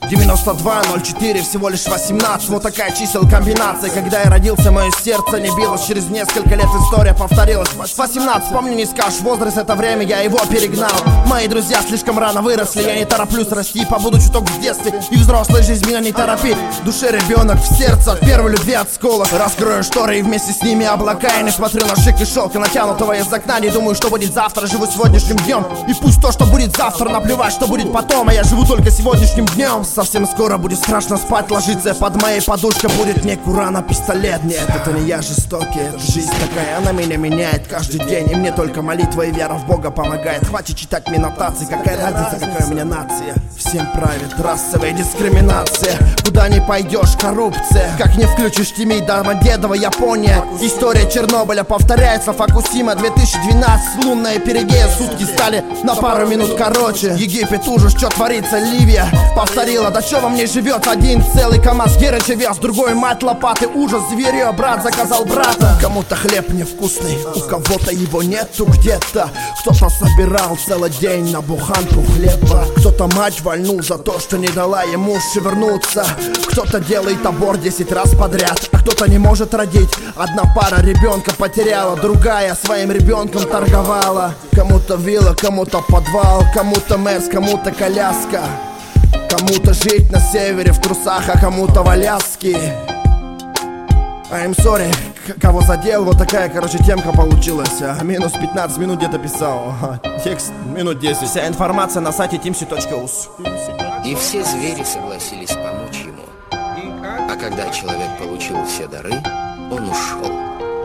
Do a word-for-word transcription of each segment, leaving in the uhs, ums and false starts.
девяносто два ноль четыре, всего лишь восемнадцать. Вот такая чисел комбинация. Когда я родился, мое сердце не билось. Через несколько лет история повторилась. Восемнадцать, помню, не скажешь возраст, это время, я его перегнал. Мои друзья слишком рано выросли, я не тороплюсь расти. Побуду чуток в детстве, и взрослой жизнь меня не торопи. В душе ребенок, в сердце от первой любви от сколок. Раскрою шторы и вместе с ними облака. Я не смотрю на шик и шелк, натянутого из окна. Не думаю, что будет завтра, живу сегодняшним днем. И пусть то, что будет завтра, наплевать, что будет потом. А я живу только сегодняшним днем. Совсем скоро будет страшно спать, ложиться. Под моей подушкой будет не Куран, а пистолет. Нет, это не я жестокий, это жизнь такая. Она меня меняет каждый день. И мне только молитва и вера в Бога помогает. Хватит читать мне нотации, какая разница, какая у меня нация. Всем правит расовая дискриминация. Куда не пойдешь, коррупция. Как не включишь Тимей, Домодедово, Япония. История Чернобыля повторяется. Фукусима две тысячи двенадцать. Лунная перигея, сутки стали на пару минут короче. Египет, ужас, что творится, Ливия повторила, да чё во мне живет. Один целый КамАЗ Герыча вез, другой мать лопаты. Ужас, зверье, брат заказал брата. Кому-то хлеб невкусный, у кого-то его нету где-то. Кто-то собирал целый день на буханку хлеба. Кто-то мать вальнул за то, что не дала ему шевернуться. Кто-то делает аборт десять раз подряд, а кто-то не может родить. Одна пара ребенка потеряла, другая своим ребенком торговала. Кому-то вилла, кому-то подвал, кому-то Мерс, кому-то коляска. Кому-то жить на севере в трусах, а кому-то в Аляске. I'm sorry, кого задел, вот такая, короче, темка получилась. Минус пятнадцать минут где-то писал, текст минут десять. Вся информация на сайте тимси точка ус. И все звери согласились помочь ему. А когда человек получил все дары, он ушел.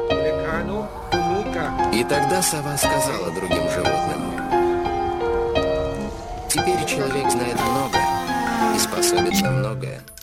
И тогда сова сказала другим животным: теперь человек знает много и способен на многое.